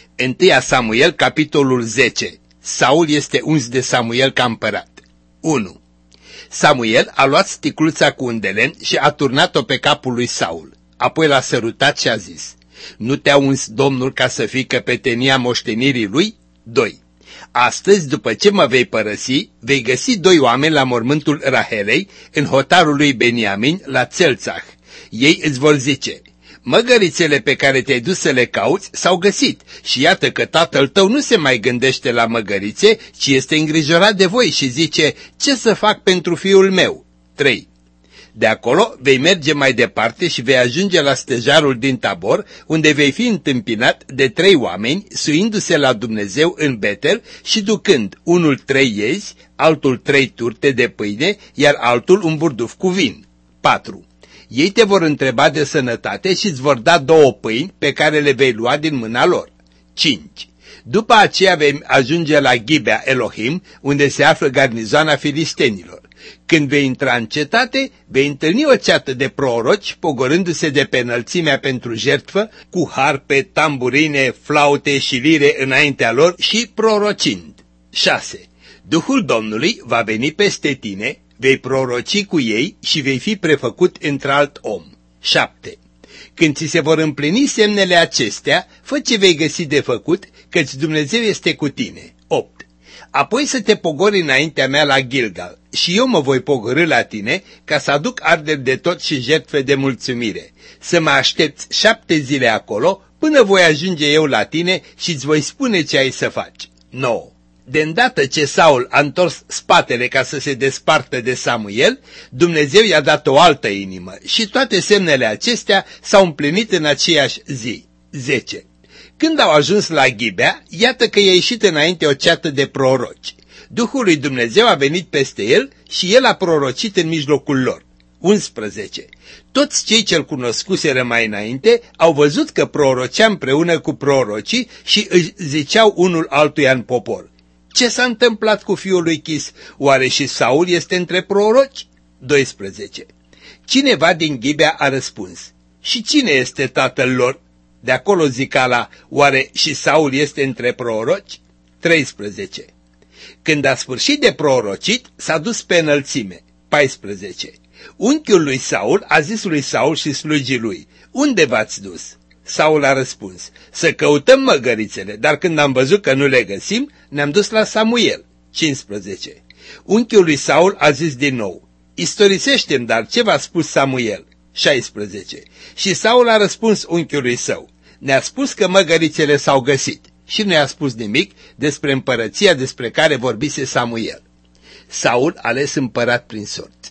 1 Samuel, capitolul 10. Saul este uns de Samuel ca împărat. 1. Samuel a luat sticluța cu un de lemn și a turnat-o pe capul lui Saul. Apoi l-a sărutat și a zis: nu te-a uns Domnul ca să fii căpetenia moștenirii lui? 2. Astăzi, după ce mă vei părăsi, vei găsi 2 oameni la mormântul Rahelei, în hotarul lui Beniamin, la Țelțah. Ei îți vor zice: măgărițele pe care te-ai dus să le cauți s-au găsit și iată că tatăl tău nu se mai gândește la măgărițe, ci este îngrijorat de voi și zice: ce să fac pentru fiul meu? 3. De acolo vei merge mai departe și vei ajunge la stejarul din Tabor, unde vei fi întâmpinat de 3 oameni, suindu-se la Dumnezeu în Betel și ducând unul 3 iezi, altul 3 turte de pâine, iar altul un burduf cu vin. 4. Ei te vor întreba de sănătate și îți vor da 2 pâini pe care le vei lua din mâna lor. 5. După aceea vei ajunge la Ghibea Elohim, unde se află garnizoana filistenilor. Când vei intra în cetate, vei întâlni o ceată de proroci, pogorându-se de pe înălțimea pentru jertfă, cu harpe, tamburine, flaute și lire înaintea lor și prorocind. 6. Duhul Domnului va veni peste tine, vei proroci cu ei și vei fi prefăcut într-alt om. 7. Când ți se vor împlini semnele acestea, fă ce vei găsi de făcut, căci Dumnezeu este cu tine. 8. Apoi să te pogori înaintea mea la Gilgal și eu mă voi pogorî la tine ca să aduc arderi de tot și jertfe de mulțumire. Să mă aștepți 7 zile acolo până voi ajunge eu la tine și îți voi spune ce ai să faci. 9. De îndată ce Saul a întors spatele ca să se despartă de Samuel, Dumnezeu i-a dat o altă inimă și toate semnele acestea s-au împlinit în aceeași zi. 10. Când au ajuns la Ghibea, iată că i-a ieșit înainte o ceată de proroci. Duhul lui Dumnezeu a venit peste el și el a prorocit în mijlocul lor. 11. Toți cei ce-l cunoscuseră mai înainte au văzut că prorocea împreună cu prorocii și își ziceau unul altuia în popor: ce s-a întâmplat cu fiul lui Chis? Oare și Saul este între proroci? 12. Cineva din Ghibea a răspuns: și cine este tatăl lor? De acolo zicala: oare și Saul este între proroci? 13. Când a sfârșit de prorocit, s-a dus pe înălțime. 14. Unchiul lui Saul a zis lui Saul și slugii lui: unde v-ați dus? Saul a răspuns: să căutăm măgărițele, dar când am văzut că nu le găsim, ne-am dus la Samuel. 15. Unchiul lui Saul a zis din nou: istorisește-mi, dar ce v-a spus Samuel? 16. Și Saul a răspuns unchiului său: ne-a spus că măgărițele s-au găsit și nu i-a spus nimic despre împărăția despre care vorbise Samuel. Saul ales împărat prin sorți.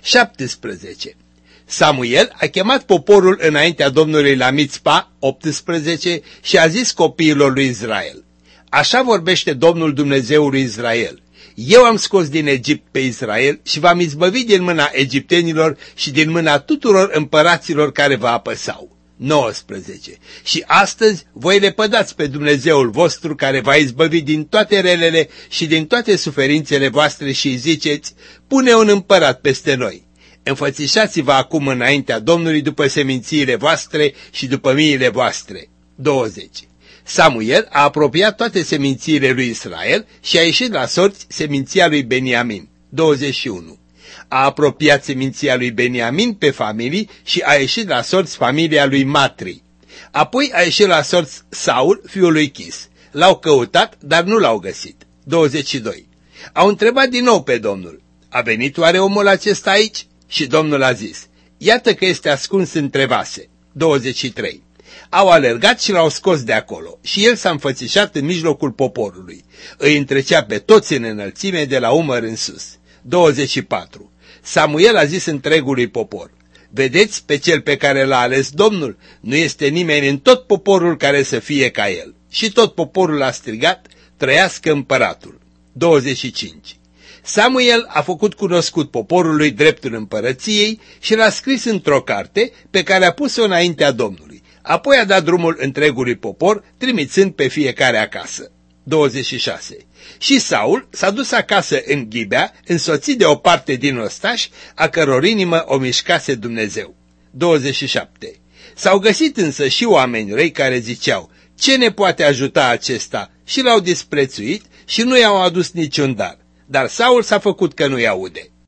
17. Samuel a chemat poporul înaintea Domnului la Mitzpa, 18, și a zis copiilor lui Israel: așa vorbește Domnul Dumnezeul lui Israel: eu am scos din Egipt pe Israel și v-am izbăvit din mâna egiptenilor și din mâna tuturor împăraților care vă apăsau. 19. Și astăzi voi lepădați pe Dumnezeul vostru care v-a izbăvit din toate relele și din toate suferințele voastre și ziceți: pune un împărat peste noi. Înfățișați-vă acum înaintea Domnului după semințiile voastre și după miile voastre. 20. Samuel a apropiat toate semințiile lui Israel și a ieșit la sorți seminția lui Beniamin. 21. A apropiat seminția lui Beniamin pe familii și a ieșit la sorți familia lui Matri. Apoi a ieșit la sorți Saul, fiul lui Chis. L-au căutat, dar nu l-au găsit. 22. Au întrebat din nou pe Domnul: a venit oare omul acesta aici? Și Domnul a zis: iată că este ascuns între vase. 23. Au alergat și l-au scos de acolo și el s-a înfățișat în mijlocul poporului. Îi întrecea pe toți în înălțime de la umăr în sus. 24. Samuel a zis întregului popor: vedeți pe cel pe care l-a ales Domnul? Nu este nimeni în tot poporul care să fie ca el. Și tot poporul a strigat: trăiască împăratul. 25. Samuel a făcut cunoscut poporului dreptul împărăției și l-a scris într-o carte pe care a pus-o înaintea Domnului. Apoi a dat drumul întregului popor, trimițând pe fiecare acasă. 26. Și Saul s-a dus acasă în Ghibea, însoțit de o parte din ostași, a căror inimă o mișcase Dumnezeu. 27. S-au găsit însă și oameni răi care ziceau: Ce ne poate ajuta acesta? Și l-au disprețuit și nu i-au adus niciun dar. Dar Saul s-a făcut că nu-i aude.